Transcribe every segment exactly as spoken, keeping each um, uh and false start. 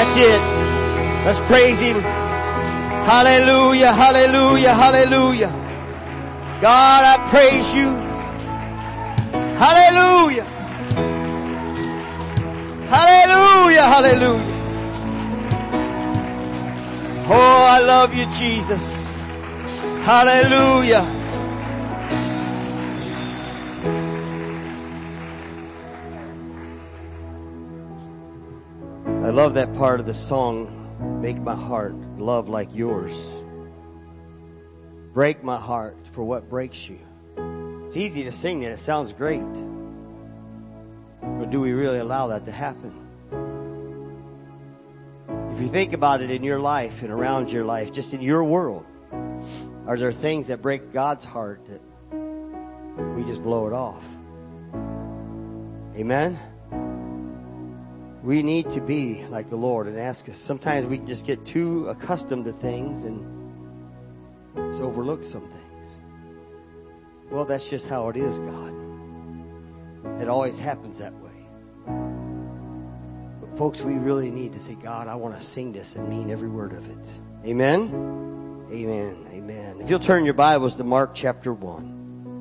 That's it. Let's praise Him. Hallelujah, hallelujah, hallelujah. God, I praise You. Hallelujah. Hallelujah, hallelujah. Oh, I love You, Jesus. Hallelujah. I love that part of the song, make my heart love like Yours. Break my heart for what breaks You. It's easy to sing that. It sounds great. But do we really allow that to happen? If you think about it in your life and around your life, just in your world, are there things that break God's heart that we just blow it off? Amen? We need to be like the Lord and ask us. Sometimes we just get too accustomed to things and just overlook some things. Well, that's just how it is, God. It always happens that way. But folks, we really need to say, God, I want to sing this and mean every word of it. Amen? Amen. Amen. If you'll turn your Bibles to Mark chapter one.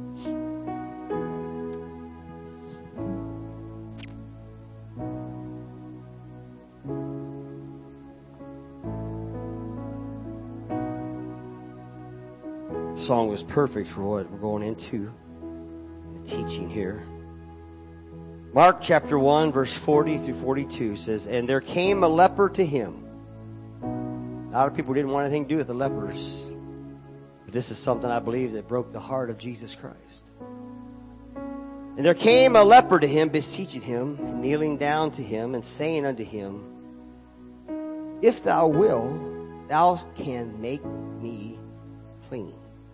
The song was perfect for what we're going into the teaching here. Mark chapter one, verse forty through forty-two says, and there came a leper to Him. A lot of people didn't want anything to do with the lepers. But this is something I believe that broke the heart of Jesus Christ. And there came a leper to Him, beseeching Him, and kneeling down to Him, and saying unto Him, if Thou will, Thou can make me clean.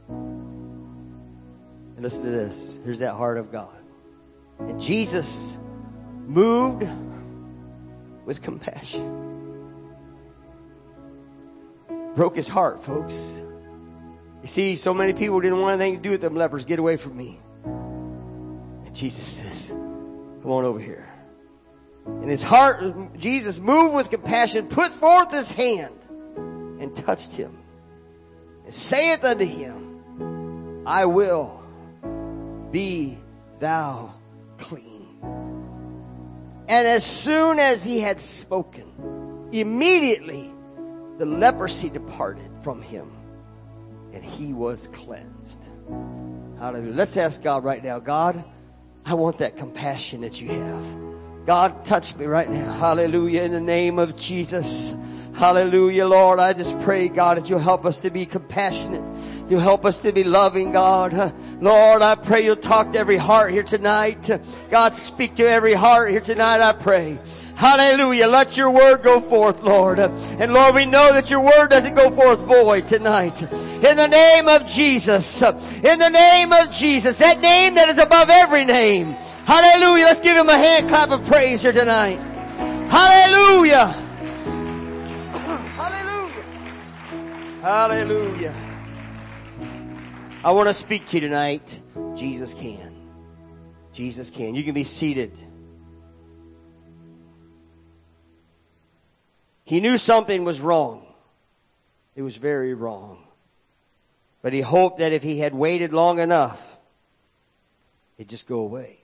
And listen to this. Here's that heart of God. And Jesus, moved with compassion, broke His heart, folks. You see, so many people didn't want anything to do with them lepers. Get away from me. And Jesus says, come on over here. And His heart, Jesus, moved with compassion, put forth His hand and touched him, and saith unto him, I will, be thou clean. And as soon as he had spoken, immediately the leprosy departed from him, and he was cleansed. Hallelujah. Let's ask God right now, God, I want that compassion that You have. God, touch me right now. Hallelujah. In the name of Jesus. Hallelujah, Lord. I just pray, God, that You'll help us to be compassionate. You'll help us to be loving, God. Lord, I pray You'll talk to every heart here tonight. God, speak to every heart here tonight, I pray. Hallelujah. Let Your word go forth, Lord. And Lord, we know that Your word doesn't go forth void tonight. In the name of Jesus. In the name of Jesus. That name that is above every name. Hallelujah. Let's give Him a hand clap of praise here tonight. Hallelujah. Hallelujah. Hallelujah. I want to speak to you tonight. Jesus can. Jesus can. You can be seated. He knew something was wrong. It was very wrong. But he hoped that if he had waited long enough, it'd just go away.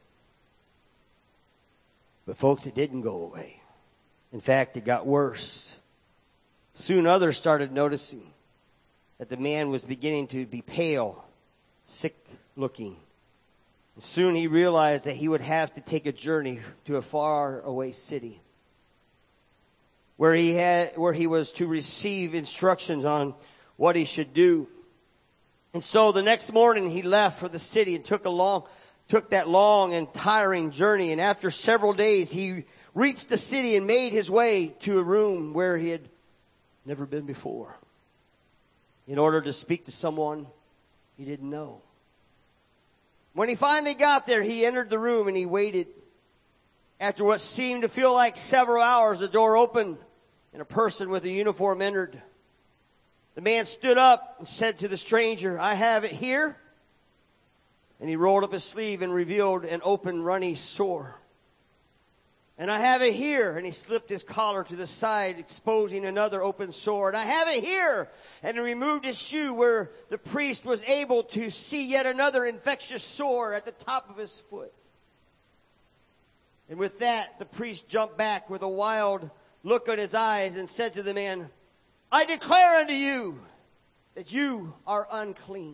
But folks, it didn't go away. In fact, it got worse. Soon others started noticing that the man was beginning to be pale, sick looking. And soon he realized that he would have to take a journey to a far away city, where he had, where he was to receive instructions on what he should do. And so the next morning he left for the city and took a long, took that long and tiring journey. And after several days, he reached the city and made his way to a room where he had never been before, in order to speak to someone he didn't know. When he finally got there, he entered the room and he waited. After what seemed to feel like several hours, the door opened and a person with a uniform entered. The man stood up and said to the stranger, I have it here. And he rolled up his sleeve and revealed an open, runny sore. And I have it here. And he slipped his collar to the side, exposing another open sore. And I have it here. And he removed his shoe where the priest was able to see yet another infectious sore at the top of his foot. And with that, the priest jumped back with a wild look in his eyes and said to the man, I declare unto you that you are unclean.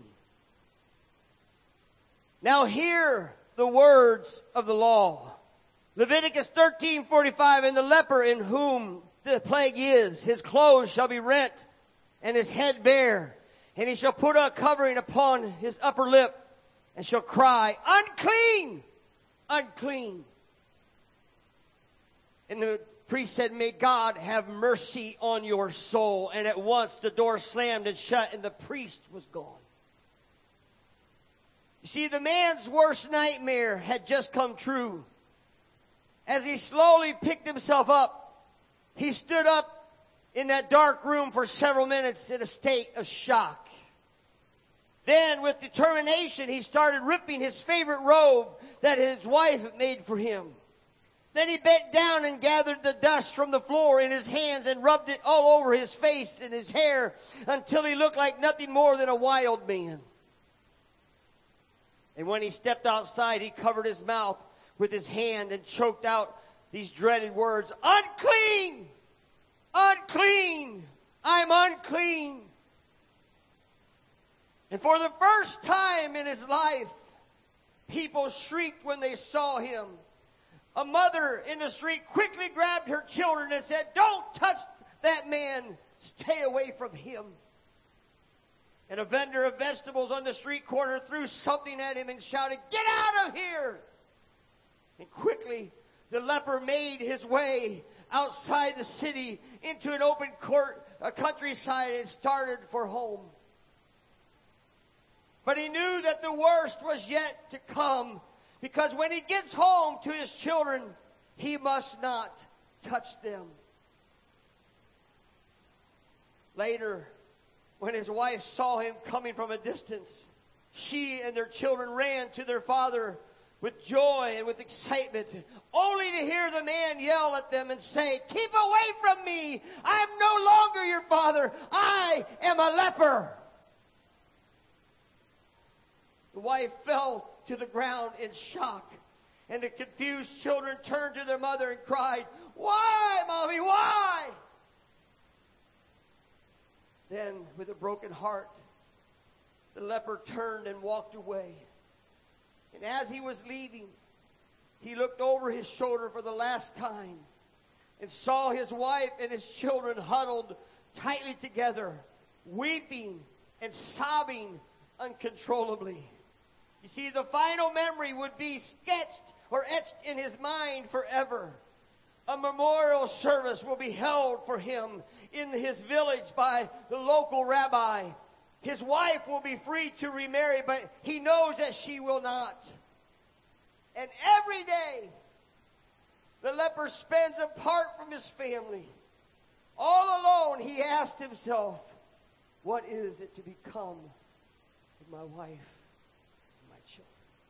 Now hear the words of the law. Leviticus thirteen forty-five, and the leper in whom the plague is, his clothes shall be rent and his head bare, and he shall put a covering upon his upper lip and shall cry, unclean, unclean. And the priest said, may God have mercy on your soul. And at once the door slammed and shut and the priest was gone. You see, the man's worst nightmare had just come true. As he slowly picked himself up, he stood up in that dark room for several minutes in a state of shock. Then, with determination, he started ripping his favorite robe that his wife had made for him. Then he bent down and gathered the dust from the floor in his hands and rubbed it all over his face and his hair until he looked like nothing more than a wild man. And when he stepped outside, he covered his mouth with his hand and choked out these dreaded words, unclean, unclean, I'm unclean. And for the first time in his life, people shrieked when they saw him. A mother in the street quickly grabbed her children and said, don't touch that man, stay away from him. And a vendor of vegetables on the street corner threw something at him and shouted, get out of here! And quickly, the leper made his way outside the city into an open court, a countryside, and started for home. But he knew that the worst was yet to come, because when he gets home to his children, he must not touch them. Later, when his wife saw him coming from a distance, she and their children ran to their father with joy and with excitement, only to hear the man yell at them and say, keep away from me! I'm no longer your father! I am a leper! The wife fell to the ground in shock, and the confused children turned to their mother and cried, why, Mommy, why? Then, with a broken heart, the leper turned and walked away. And as he was leaving, he looked over his shoulder for the last time and saw his wife and his children huddled tightly together, weeping and sobbing uncontrollably. You see, the final memory would be sketched or etched in his mind forever. A memorial service will be held for him in his village by the local rabbi. His wife will be free to remarry, but he knows that she will not. And every day, the leper spends apart from his family. All alone, he asked himself, what is it to become of my wife and my children?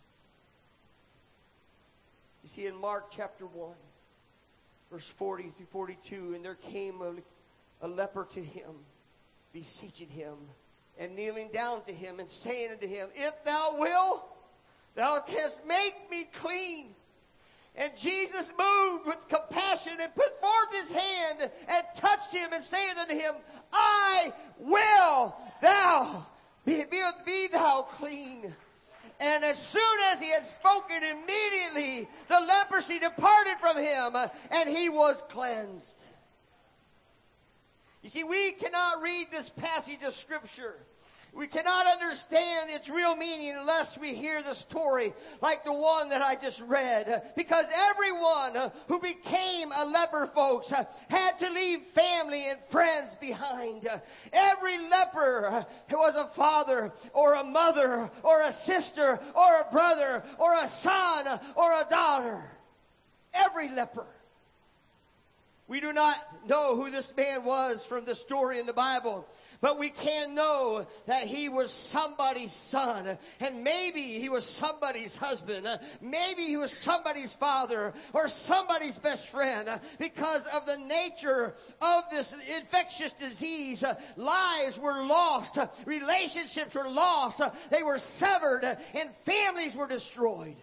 You see, in Mark chapter one, verse forty through forty-two, and there came a, a leper to him, beseeching him, and kneeling down to him, and saying unto him, if thou wilt, thou canst make me clean. And Jesus moved with compassion and put forth his hand and touched him and said unto him, I will thou be, be, be thou clean. And as soon as he had spoken, immediately the leprosy departed from him, and he was cleansed. You see, we cannot read this passage of Scripture. We cannot understand its real meaning unless we hear the story like the one that I just read. Because everyone who became a leper, folks, had to leave family and friends behind. Every leper was a father or a mother or a sister or a brother or a son or a daughter. Every leper. We do not know who this man was from the story in the Bible, but we can know that he was somebody's son, and maybe he was somebody's husband, maybe he was somebody's father, or somebody's best friend. Because of the nature of this infectious disease, lives were lost, relationships were lost, they were severed, and families were destroyed.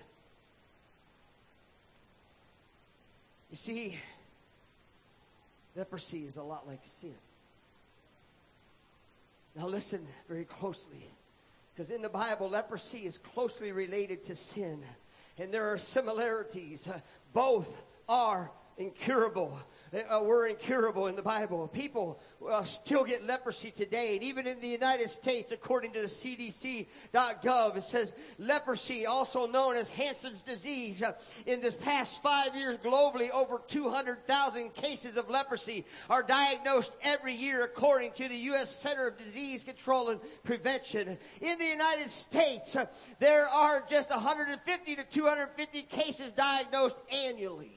You see, leprosy is a lot like sin. Now listen very closely, because in the Bible, leprosy is closely related to sin, and there are similarities. Uh, both are incurable. Uh, were incurable in the Bible. People uh, still get leprosy today, and even in the United States, according to the C D C dot gov, it says leprosy, also known as Hansen's disease. Uh, in this past five years globally, over two hundred thousand cases of leprosy are diagnosed every year, according to the U S Center of Disease Control and Prevention. In the United States, uh, there are just one hundred fifty to two hundred fifty cases diagnosed annually.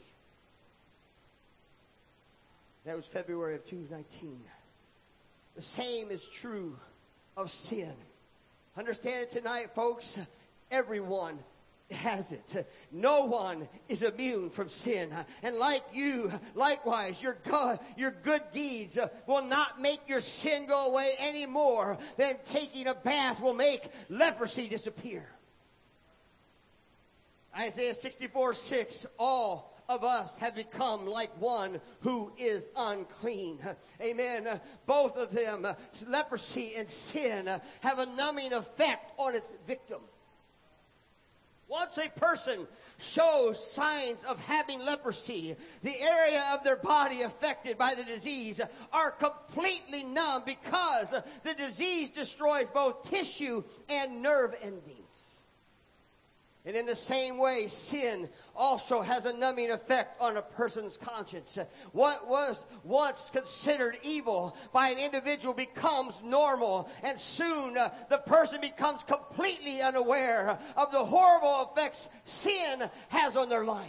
That was February of two thousand nineteen. The same is true of sin. Understand it tonight, folks. Everyone has it. No one is immune from sin. And like you, likewise, your God, your good deeds will not make your sin go away any more than taking a bath will make leprosy disappear. Isaiah sixty-four six, all of us have become like one who is unclean. Amen. Both of them, leprosy and sin, have a numbing effect on its victim. Once a person shows signs of having leprosy, the area of their body affected by the disease are completely numb, because the disease destroys both tissue and nerve endings. And in the same way, sin also has a numbing effect on a person's conscience. What was once considered evil by an individual becomes normal, and soon uh, the person becomes completely unaware of the horrible effects sin has on their life.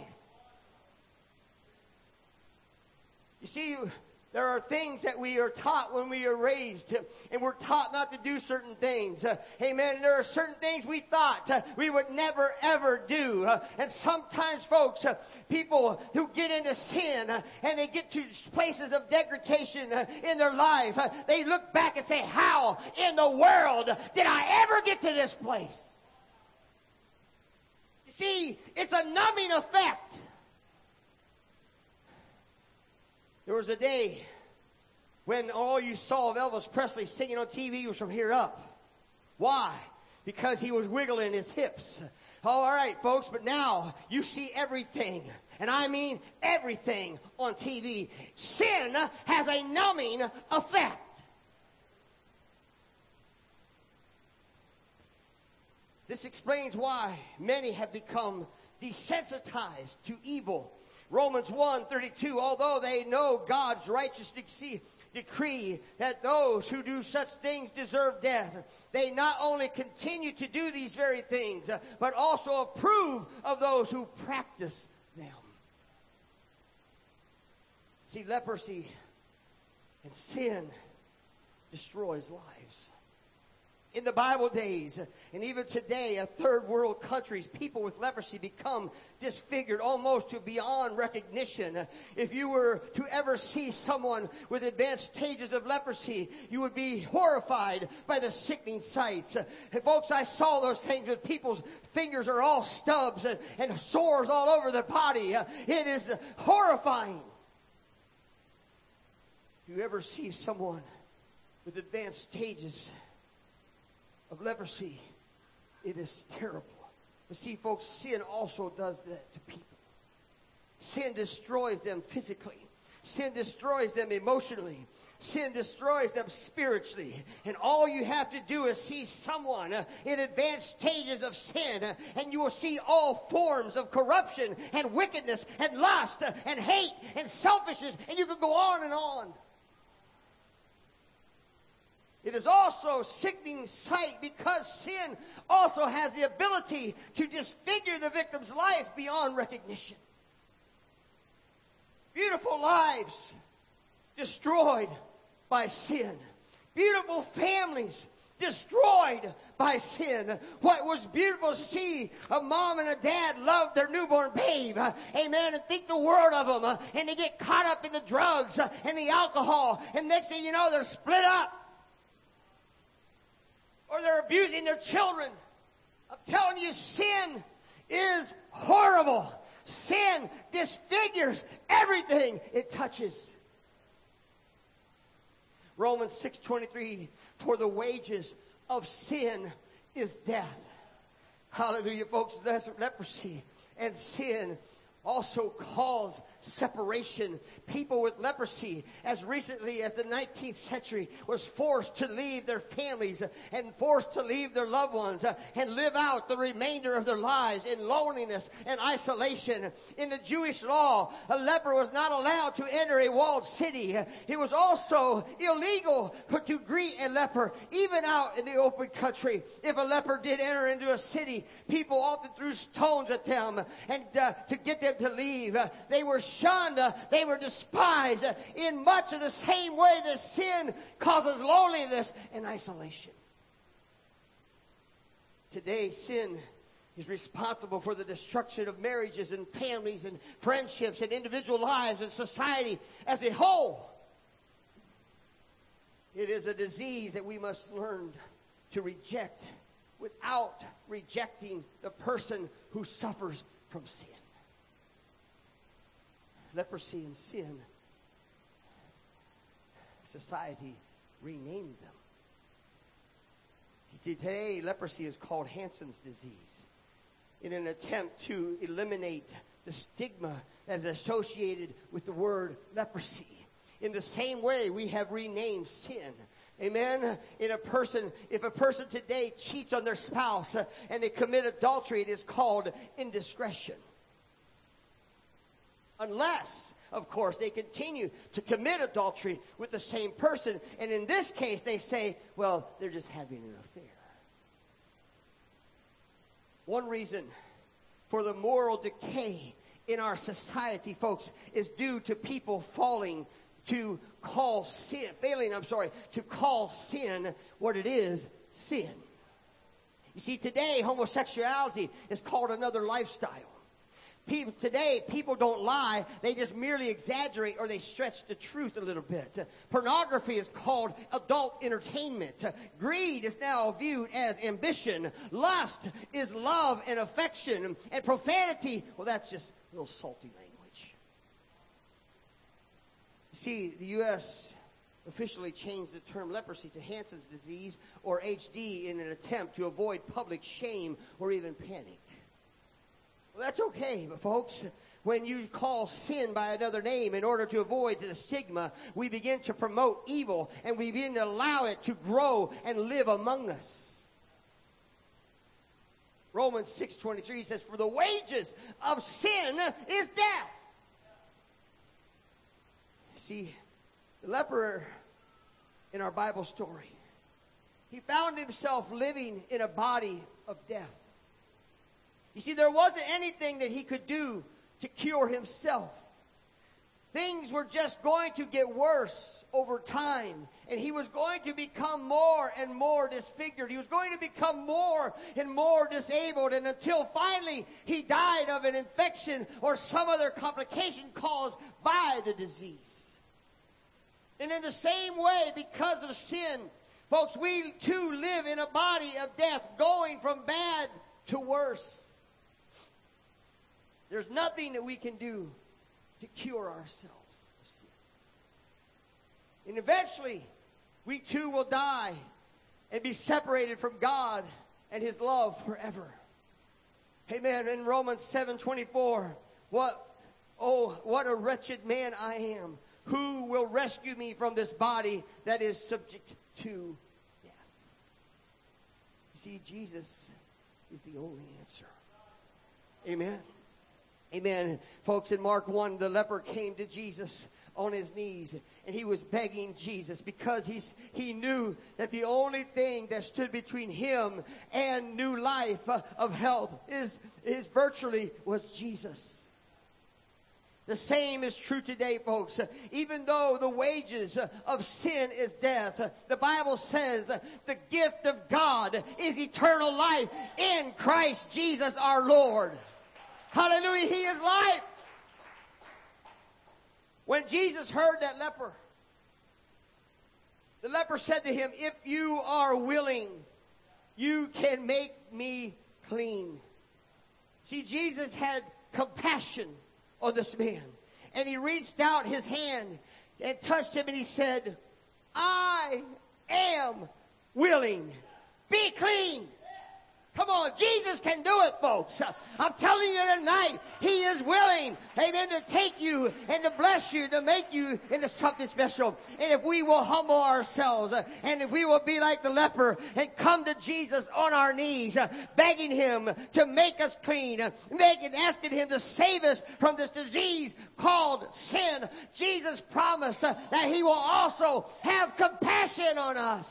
You see, there are things that we are taught when we are raised, and we're taught not to do certain things. Uh, amen. And there are certain things we thought uh, we would never, ever do. Uh, and sometimes, folks, uh, people who get into sin uh, and they get to places of degradation uh, in their life, uh, they look back and say, how in the world did I ever get to this place? You see, it's a numbing effect. There was a day when all you saw of Elvis Presley singing on T V was from here up. Why? Because he was wiggling his hips. All right, folks, but now you see everything, and I mean everything, on T V. Sin has a numbing effect. This explains why many have become desensitized to evil. Romans one thirty-two, although they know God's righteous de- decree that those who do such things deserve death, they not only continue to do these very things, but also approve of those who practice them. See, leprosy and sin destroys lives. In the Bible days, and even today, in third world countries, people with leprosy become disfigured almost to beyond recognition. If you were to ever see someone with advanced stages of leprosy, you would be horrified by the sickening sights. And folks, I saw those things with people's fingers are all stubs and, and sores all over their body. It is horrifying. If you ever see someone with advanced stages of leprosy, it is terrible. But see, folks, sin also does that to people. Sin destroys them physically. Sin destroys them emotionally. Sin destroys them spiritually. And all you have to do is see someone uh, in advanced stages of sin, uh, and you will see all forms of corruption and wickedness and lust uh, and hate and selfishness, and you can go on and on. It is also sickening sight, because sin also has the ability to disfigure the victim's life beyond recognition. Beautiful lives destroyed by sin. Beautiful families destroyed by sin. What was beautiful to see a mom and a dad love their newborn babe, uh, amen, and think the world of them, uh, and they get caught up in the drugs uh, and the alcohol, and next thing you know, they're split up. Or they're abusing their children. I'm telling you, sin is horrible. Sin disfigures everything it touches. Romans six twenty-three, for the wages of sin is death. Hallelujah, folks. That's leprosy and sin also cause separation. People with leprosy, as recently as the nineteenth century, was forced to leave their families and forced to leave their loved ones and live out the remainder of their lives in loneliness and isolation. In the Jewish law, a leper was not allowed to enter a walled city. It was also illegal to greet a leper, even out in the open country. If a leper did enter into a city, people often threw stones at them and uh, to get them to leave. Uh, they were shunned. Uh, they were despised uh, in much of the same way that sin causes loneliness and isolation. Today, sin is responsible for the destruction of marriages and families and friendships and individual lives and society as a whole. It is a disease that we must learn to reject without rejecting the person who suffers from sin. Leprosy and sin, society renamed them. Today, leprosy is called Hansen's disease in an attempt to eliminate the stigma that is associated with the word leprosy. In the same way, we have renamed sin. Amen. In a person, if a person today cheats on their spouse uh, and they commit adultery, it is called indiscretion. Unless, of course, they continue to commit adultery with the same person. And in this case, they say, well, they're just having an affair. One reason for the moral decay in our society, folks, is due to people falling to call sin, failing, I'm sorry, to call sin what it is, sin. You see, today, homosexuality is called another lifestyle. People, today, people don't lie. They just merely exaggerate or they stretch the truth a little bit. Uh, pornography is called adult entertainment. Uh, greed is now viewed as ambition. Lust is love and affection. And profanity, well, that's just a little salty language. You see, the U S officially changed the term leprosy to Hansen's disease, or H D, in an attempt to avoid public shame or even panic. Well, that's okay, but folks, when you call sin by another name in order to avoid the stigma, we begin to promote evil and we begin to allow it to grow and live among us. Romans six twenty-three says, for the wages of sin is death. See, the leper in our Bible story, he found himself living in a body of death. You see, there wasn't anything that he could do to cure himself. Things were just going to get worse over time. And he was going to become more and more disfigured. He was going to become more and more disabled. And until finally he died of an infection or some other complication caused by the disease. And in the same way, because of sin, folks, we too live in a body of death, going from bad to worse. There's nothing that we can do to cure ourselves of sin. And eventually, we too will die and be separated from God and His love forever. Amen. In Romans seven twenty-four, what, oh, what a wretched man I am. Who will rescue me from this body that is subject to death? You see, Jesus is the only answer. Amen. Amen. Folks, in Mark one, the leper came to Jesus on his knees, and he was begging Jesus because he's, he knew that the only thing that stood between him and new life uh, of health is, is virtually was Jesus. The same is true today, folks. Even though the wages of sin is death, the Bible says the gift of God is eternal life in Christ Jesus our Lord. Hallelujah, He is life. When Jesus heard that leper, the leper said to Him, if you are willing, you can make me clean. See, Jesus had compassion on this man. And He reached out His hand and touched him, and He said, I am willing. Be clean. Come on, Jesus can do it, folks. I'm telling you tonight, He is willing, amen, to take you and to bless you, to make you into something special. And if we will humble ourselves, and if we will be like the leper and come to Jesus on our knees, begging Him to make us clean, begging, asking Him to save us from this disease called sin, Jesus promised that He will also have compassion on us.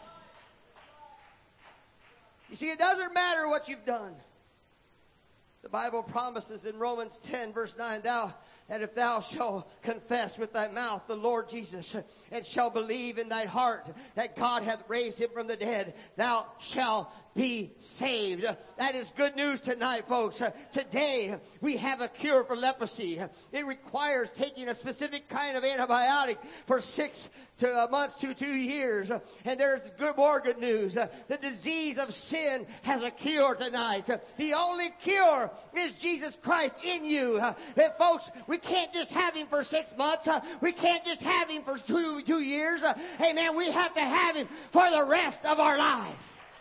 You see, it doesn't matter what you've done. The Bible promises in Romans ten, verse nine, thou, that if thou shalt confess with thy mouth the Lord Jesus, and shalt believe in thy heart that God hath raised Him from the dead, thou shalt be saved. That is good news tonight, folks. Today, we have a cure for leprosy. It requires taking a specific kind of antibiotic for six to months to two years. And there's good, more good news. The disease of sin has a cure tonight. The only cure is Jesus Christ in you. That, folks, we can't just have Him for six months. We can't just have Him for two, two years. Amen. We have to have Him for the rest of our life.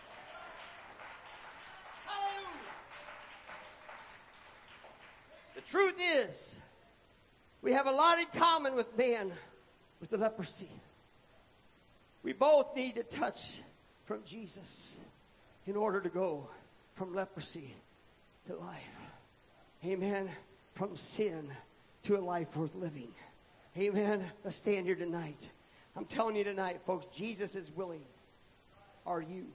The truth is, we have a lot in common with man with the leprosy. We both need to touch from Jesus in order to go from leprosy to life. Amen. From sin to a life worth living. Amen. Let's stand here tonight. I'm telling you tonight, folks, Jesus is willing. Are you?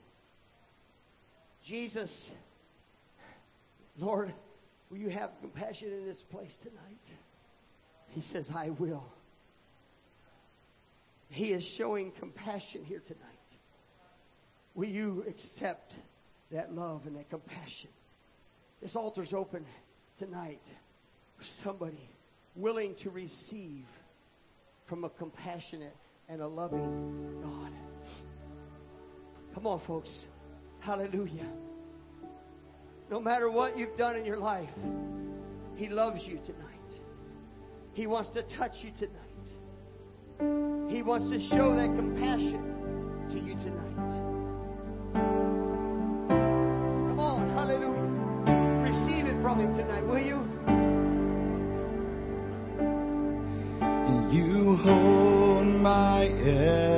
Jesus, Lord, will you have compassion in this place tonight? He says, I will. He is showing compassion here tonight. Will you accept that love and that compassion? This altar's open tonight for somebody willing to receive from a compassionate and a loving God. Come on, folks. Hallelujah. No matter what you've done in your life, He loves you tonight. He wants to touch you tonight. He wants to show that compassion to you tonight. Come on, hallelujah. Receive it from Him tonight, will you? You hold my head.